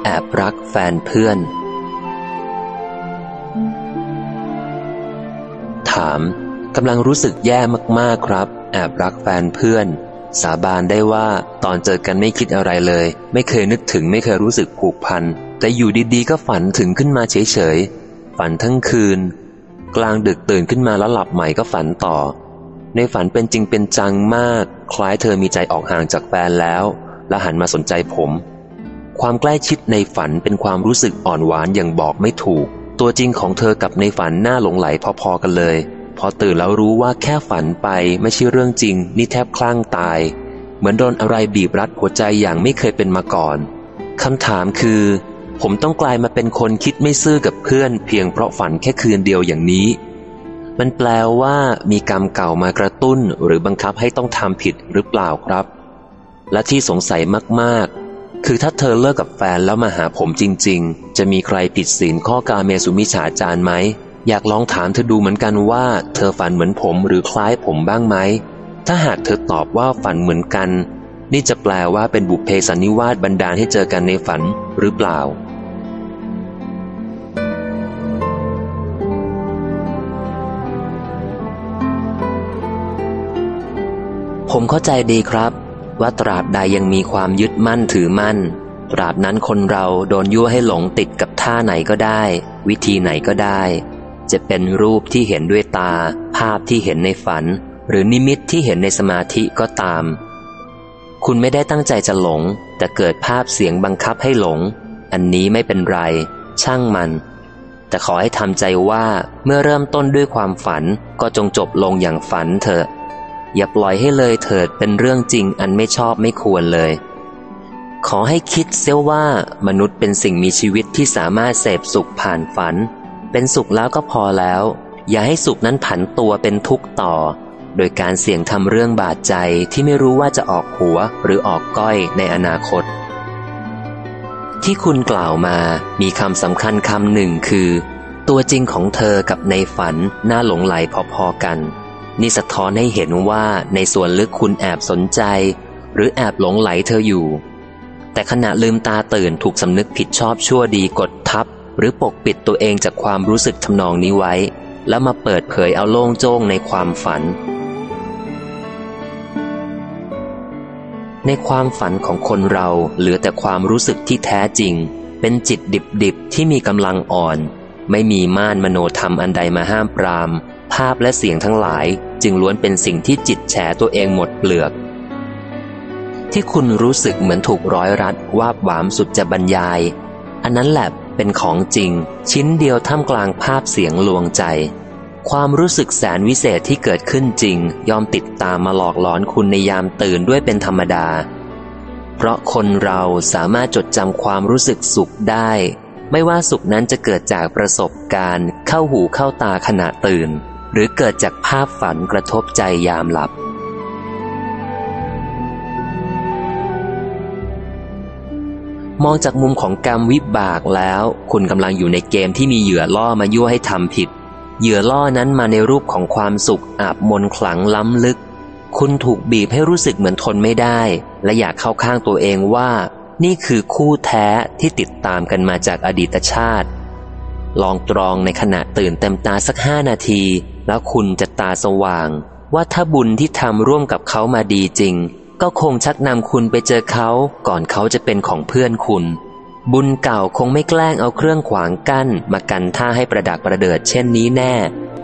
อบรักแฟนเพื่อนถามกำลังรู้สึกแย่มากๆครับแอบรักแฟนเพื่อนสาบานได้ว่าตอนเจอกันไม่คิดอะไรเลยไม่เคยนึกถึงไม่เคยรู้สึกผูกพันแต่อยู่ดีๆก็ฝันถึงขึ้นมาเฉยๆฝันทั้งคืนกลางดึกตื่นขึ้นมาแล้วหลับใหม่ก็ฝันต่อในฝันเป็นจริงเป็นจังมากคล้ายเธอมีใจออกห่างจากแฟนแล้วและหันมาสนใจผมความใกล้ชิดในฝันเป็นความรู้สึกอ่อนหวานอย่างบอกไม่ถูกตัวจริงของเธอกับในฝันน่าหลงไหลพอๆกันเลยพอตื่นแล้วรู้ว่าแค่ฝันไปไม่ใช่เรื่องจริงนี่แทบคลั่งตายเหมือนโดนอะไรบีบรัดหัวใจอย่างไม่เคยเป็นมาก่อนคำถามคือผมต้องกลายมาเป็นคนคิดไม่ซื่อกับเพื่อนเพียงเพราะฝันแค่คืนเดียวอย่างนี้มันแปลว่ามีกรรมเก่ามากระตุ้นหรือบังคับให้ต้องทำผิดหรือเปล่าครับและที่สงสัยมากๆคือถ้าเธอเลิกกับแฟนแล้วมาหาผมจริงๆจะมีใครผิดศีลข้อกาเมสุมิจฉาจารไหมอยากลองถามเธอดูเหมือนกันว่าเธอฝันเหมือนผมหรือคล้ายผมบ้างไหมถ้าหากเธอตอบว่าฝันเหมือนกันนี่จะแปลว่าเป็นบุพเพสันนิวาสบันดาลให้เจอกันในฝันหรือเปล่าผมเข้าใจดีครับว่าตราบใดยังมีความยึดมั่นถือมั่นตราบนั้นคนเราโดนยั่วให้หลงติดกับท่าไหนก็ได้วิธีไหนก็ได้จะเป็นรูปที่เห็นด้วยตาภาพที่เห็นในฝันหรือนิมิตที่เห็นในสมาธิก็ตามคุณไม่ได้ตั้งใจจะหลงแต่เกิดภาพเสียงบังคับให้หลงอันนี้ไม่เป็นไรช่างมันแต่ขอให้ทำใจว่าเมื่อเริ่มต้นด้วยความฝันก็จงจบลงอย่างฝันเถอะอย่าปล่อยให้เลยเถิดเป็นเรื่องจริงอันไม่ชอบไม่ควรเลยขอให้คิดเสียว่ามนุษย์เป็นสิ่งมีชีวิตที่สามารถเสพสุขผ่านฝันเป็นสุขแล้วก็พอแล้วอย่าให้สุขนั้นผันตัวเป็นทุกข์ต่อโดยการเสี่ยงทำเรื่องบาดใจที่ไม่รู้ว่าจะออกหัวหรือออกก้อยในอนาคตที่คุณกล่าวมามีคำสำคัญคำหนึ่งคือตัวจริงของเธอกับในฝันน่าหลงไหลพอๆกันนี่สะท้อนให้เห็นว่าในส่วนลึกคุณแอบสนใจหรือแอบหลงไหลเธออยู่แต่ขณะลืมตาตื่นถูกสำนึกผิดชอบชั่วดีกดทับหรือปกปิดตัวเองจากความรู้สึกทำนองนี้ไว้แล้วมาเปิดเผยเอาโล่งโจ้งในความฝันในความฝันของคนเราเหลือแต่ความรู้สึกที่แท้จริงเป็นจิตดิบๆที่มีกำลังอ่อนไม่มีม่านมโนธรรมอันใดมาห้ามปรามภาพและเสียงทั้งหลายจึงล้วนเป็นสิ่งที่จิตแฉตัวเองหมดเปลือกที่คุณรู้สึกเหมือนถูกร้อยรัดวาบหวามสุดจะบรรยายอันนั้นแหละเป็นของจริงชิ้นเดียวท่ามกลางภาพเสียงลวงใจความรู้สึกแสนวิเศษที่เกิดขึ้นจริงยอมติดตามมาหลอกหลอนคุณในยามตื่นด้วยเป็นธรรมดาเพราะคนเราสามารถจดจำความรู้สึกสุขได้ไม่ว่าสุขนั้นจะเกิดจากประสบการณ์เข้าหูเข้าตาขณะตื่นหรือเกิดจากภาพฝันกระทบใจยามหลับมองจากมุมของกรรมวิบากแล้วคุณกำลังอยู่ในเกมที่มีเหยื่อล่อมายั่วให้ทำผิดเหยื่อล่อนั้นมาในรูปของความสุขอาบมนขลังล้ำลึกคุณถูกบีบให้รู้สึกเหมือนทนไม่ได้และอยากเข้าข้างตัวเองว่านี่คือคู่แท้ที่ติดตามกันมาจากอดีตชาติลองตรองในขณะตื่นเต็มตาสัก5 นาทีแล้วคุณจะตาสว่างว่าถ้าบุญที่ทำร่วมกับเขามาดีจริงก็คงชักนำคุณไปเจอเขาก่อนเขาจะเป็นของเพื่อนคุณบุญเก่าคงไม่แกล้งเอาเครื่องขวางกั้นมากันท่าให้ประดักประเดิดเช่นนี้แน่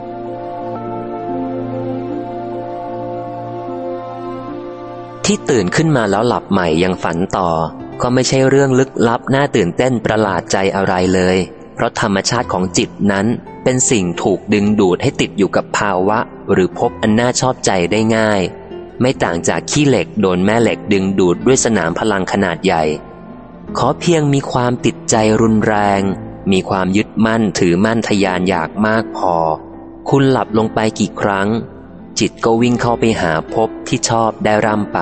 ที่ตื่นขึ้นมาแล้วหลับใหม่ยังฝันต่อก็ไม่ใช่เรื่องลึกลับน่าตื่นเต้นประหลาดใจอะไรเลยเพราะธรรมชาติของจิตนั้นเป็นสิ่งถูกดึงดูดให้ติดอยู่กับภาวะหรือภพอันน่าชอบใจได้ง่ายไม่ต่างจากขี้เหล็กโดนแม่เหล็กดึงดูดด้วยสนามพลังขนาดใหญ่ขอเพียงมีความติดใจรุนแรงมีความยึดมั่นถือมั่นทะยานอยากมากพอคุณหลับลงไปกี่ครั้งจิตก็วิ่งเข้าไปหาภพที่ชอบได้ร่ำไป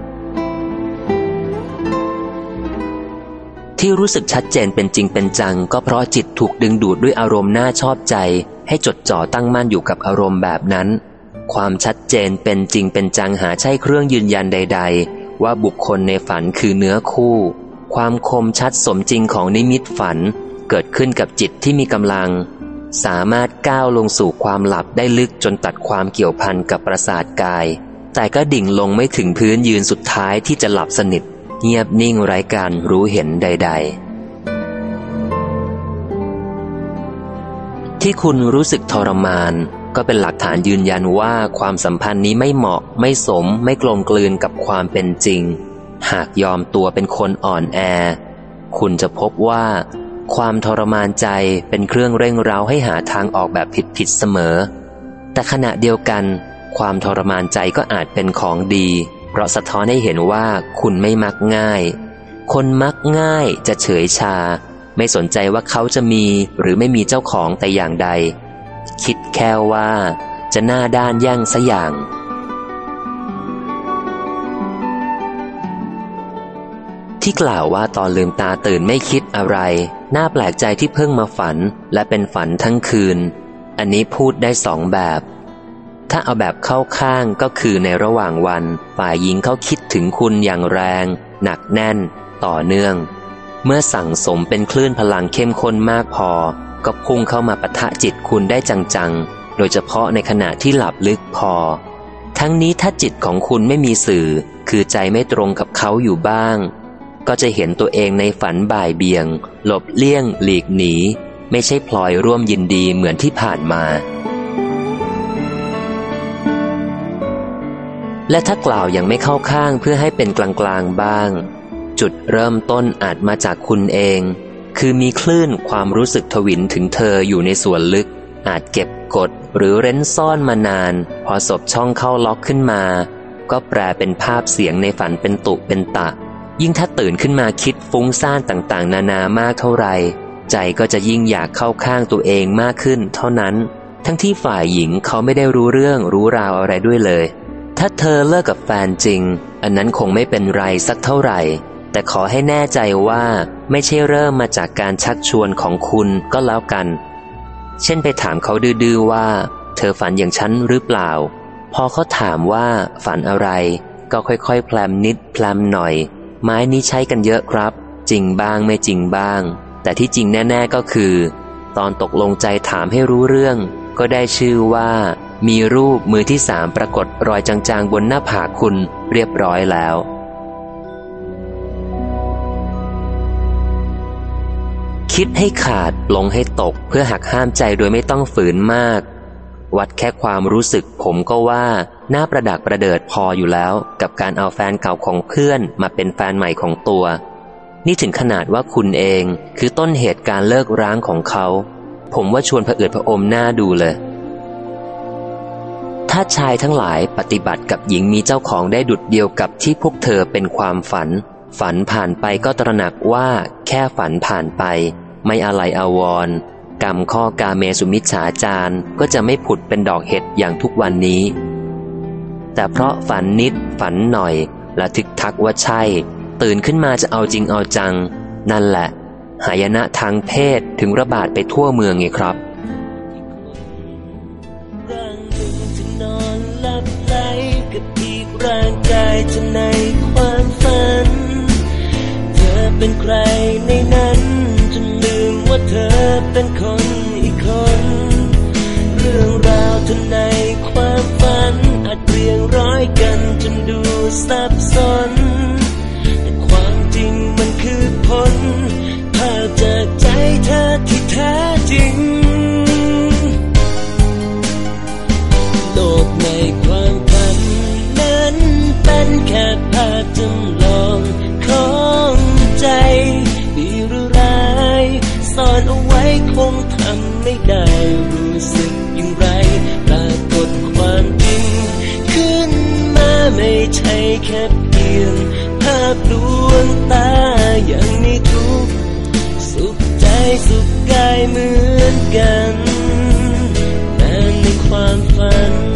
ที่รู้สึกชัดเจนเป็นจริงเป็นจังก็เพราะจิตถูกดึงดูดด้วยอารมณ์น่าชอบใจให้จดจ่อตั้งมั่นอยู่กับอารมณ์แบบนั้นความชัดเจนเป็นจริงเป็นจังหาใช่เครื่องยืนยันใดๆว่าบุคคลในฝันคือเนื้อคู่คความคมชัดสมจริงของนิมิตฝันเกิดขึ้นกับจิตที่มีกำลังสามารถก้าวลงสู่ความหลับได้ลึกจนตัดความเกี่ยวพันกับประสาทกายแต่ก็ดิ่งลงไม่ถึงพื้นยืนสุดท้ายที่จะหลับสนิทเงียบนิ่งไร้การรู้เห็นใดๆที่คุณรู้สึกทรมานก็เป็นหลักฐานยืนยันว่าความสัมพันธ์นี้ไม่เหมาะไม่สมไม่กลมกลืนกับความเป็นจริงหากยอมตัวเป็นคนอ่อนแอคุณจะพบว่าความทรมานใจเป็นเครื่องเร่งเร้าให้หาทางออกแบบผิดๆเสมอแต่ขณะเดียวกันความทรมานใจก็อาจเป็นของดีเพราะสะท้อนให้เห็นว่าคุณไม่มักง่ายคนมักง่ายจะเฉยชาไม่สนใจว่าเขาจะมีหรือไม่มีเจ้าของแต่อย่างใดคิดแค่ว่าจะหน้าด้านแย่งซะอย่างที่กล่าวว่าตอนลืมตาตื่นไม่คิดอะไรน่าแปลกใจที่เพิ่งมาฝันและเป็นฝันทั้งคืนอันนี้พูดได้สองแบบถ้าเอาแบบเข้าข้างก็คือในระหว่างวันฝ่ายหญิงเขาคิดถึงคุณอย่างแรงหนักแน่นต่อเนื่องเมื่อสั่งสมเป็นคลื่นพลังเข้มข้นมากพอก็พุ่งเข้ามาปะทะจิตคุณได้จังๆโดยเฉพาะในขณะที่หลับลึกพอทั้งนี้ถ้าจิตของคุณไม่มีสื่อคือใจไม่ตรงกับเขาอยู่บ้างก็จะเห็นตัวเองในฝันบ่ายเบี่ยงหลบเลี่ยงหลีกหนีไม่ใช่พลอยร่วมยินดีเหมือนที่ผ่านมาและถ้ากล่าวยังไม่เข้าข้างเพื่อให้เป็นกลางๆบ้างจุดเริ่มต้นอาจมาจากคุณเองคือมีคลื่นความรู้สึกทวินถึงเธออยู่ในส่วนลึกอาจเก็บกดหรือเร้นซ่อนมานานพอสบช่องเข้าล็อกขึ้นมาก็แปลเป็นภาพเสียงในฝันเป็นตุเป็นตะยิ่งถ้าตื่นขึ้นมาคิดฟุ้งซ่านต่างๆนานามากเท่าไหร่ใจก็จะยิ่งอยากเข้าข้างตัวเองมากขึ้นเท่านั้นทั้งที่ฝ่ายหญิงเขาไม่ได้รู้เรื่องรู้ราวอะไรด้วยเลยถ้าเธอเลิกกับแฟนจริงอันนั้นคงไม่เป็นไรสักเท่าไหร่แต่ขอให้แน่ใจว่าไม่ใช่เริ่มมาจากการชักชวนของคุณก็แล้วกันเช่นไปถามเขาดื้อๆว่าเธอฝันอย่างฉันหรือเปล่าพอเขาถามว่าฝันอะไรก็ค่อยๆแพลมนิดแพลมหน่อยไม้นี้ใช้กันเยอะครับจริงบ้างไม่จริงบ้างแต่ที่จริงแน่ๆก็คือตอนตกลงใจถามให้รู้เรื่องก็ได้ชื่อว่ามีรูปมือที่3ปรากฏรอยจางๆบนหน้าผากคุณเรียบร้อยแล้วคิดให้ขาดปลงให้ตกเพื่อหักห้ามใจโดยไม่ต้องฝืนมากวัดแค่ความรู้สึกผมก็ว่าน่าประดักประเดิดพออยู่แล้วกับการเอาแฟนเก่าของเพื่อนมาเป็นแฟนใหม่ของตัวนี่ถึงขนาดว่าคุณเองคือต้นเหตุการเลิกร้างของเขาผมว่าชวนผะอืดผะอมหน้าดูเลยถ้าชายทั้งหลายปฏิบัติกับหญิงมีเจ้าของได้ดุจเดียวกับที่พวกเธอเป็นความฝันผ่านไปก็ตระหนักว่าแค่ฝันผ่านไปไม่อะไรอาวรณ์กรรมข้อกาเมสุมิจฉาจารก็จะไม่ผุดเป็นดอกเห็ดอย่างทุกวันนี้แต่เพราะฝันนิดฝันหน่อยและทึกทักว่าใช่ตื่นขึ้นมาจะเอาจริงเอาจังนั่นแหละหายนะทางเพศถึงระบาดไปทั่วเมืองไงครับร่างหนึ่งจะนอนหลับไหลกับอีกร่างกายจะในความฝันเธอเป็นใครในนั้นจนลืมว่าเธอเป็นคนอีกคนเรื่องราวเธอในความฝันอาจเรียงร้อยกันจนดูซับซ้อนแต่ความจริงมันคือผลภาพจากใจเธอที่แท้จริงโลกในความฝันนั้นเป็นแค่ภาพจำลองของใจดีหรือร้ายซ่อนเอาไว้คงทำไม่ได้รู้สึกอย่างไรปรากฏความจริงขึ้นมาไม่ใช่แค่เพียงภาพลวงตาอย่างนี้ทุกสุขใจสุขกายเหมือนกันแต่ในความฝัน